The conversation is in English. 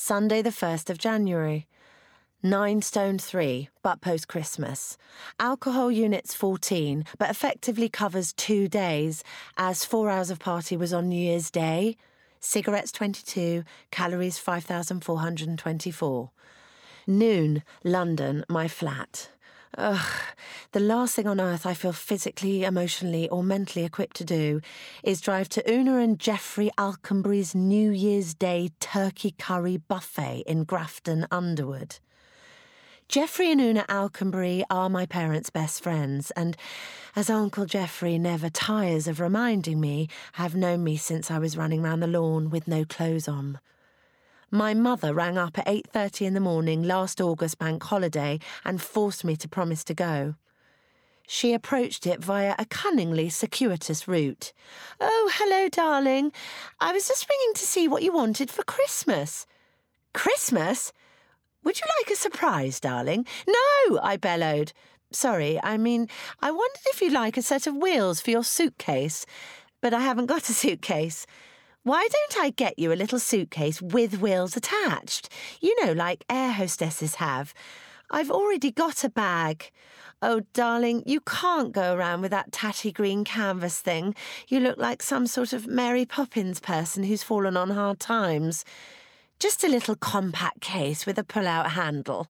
Sunday the 1st of January. 9 stone 3, but post-Christmas. Alcohol units 14, but effectively covers 2 days, as 4 hours of party was on New Year's Day. Cigarettes 22, calories 5,424. Noon, London, my flat. Ugh, the last thing on earth I feel physically, emotionally or mentally equipped to do is drive to Una and Geoffrey Alconbury's New Year's Day turkey curry buffet in Grafton Underwood. Geoffrey and Una Alconbury are my parents' best friends, and as Uncle Geoffrey never tires of reminding me, have known me since I was running round the lawn with no clothes on. My mother rang up at 8:30 in the morning last August bank holiday and forced me to promise to go. She approached it via a cunningly circuitous route. "Oh, hello, darling. I was just ringing to see what you wanted for Christmas." "Christmas? Would you like a surprise, darling?" "No," I bellowed. "Sorry, I wondered if you'd like a set of wheels for your suitcase, but I haven't got a suitcase. Why don't I get you a little suitcase with wheels attached? You know, like air hostesses have. I've already got a bag." "Oh, darling, you can't go around with that tatty green canvas thing. You look like some sort of Mary Poppins person who's fallen on hard times. Just a little compact case with a pull-out handle."